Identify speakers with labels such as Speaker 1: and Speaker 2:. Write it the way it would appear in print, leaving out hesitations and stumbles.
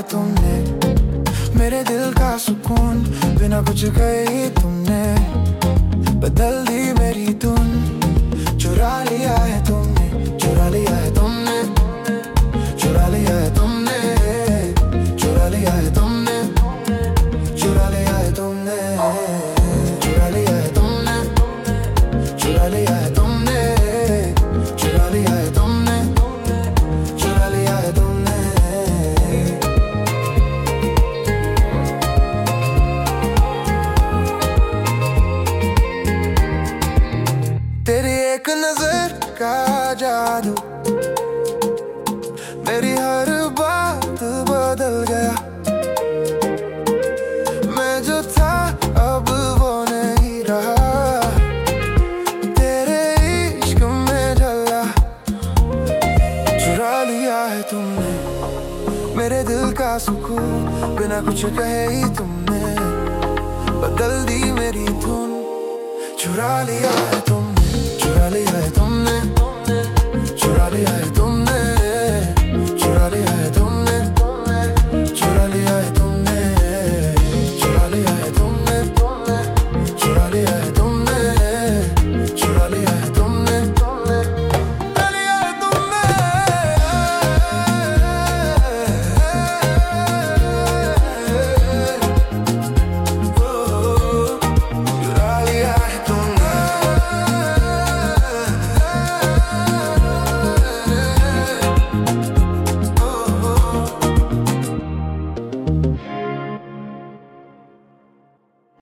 Speaker 1: है तुमने, मेरे दिल का सुकून बिना कुछ कहे ही तुमने बदल दी मेरी धुन। चुरा लिया है तुमने, चुरा लिया है तुमने, चुरा लिया है तुमने, चुरा लिया है तुमने, चुरा लिया है तुमने, चुरा लिया है तुमने, चुरा लिया है तुमने, चुरा लिया है तुमने, चुरा लिया है तुमने। तेरी एक नजर का जादू मेरी हर बात बदल गया। मैं जो था अब वो नहीं रहा, तेरे इश्क में ढला। चुरा लिया है तुमने मेरे दिल का सुकून बिना कुछ कहे ही तुमने बदल दी मेरी धुन। चुरा लिया है तुमने, चुरा लिया है तुमने।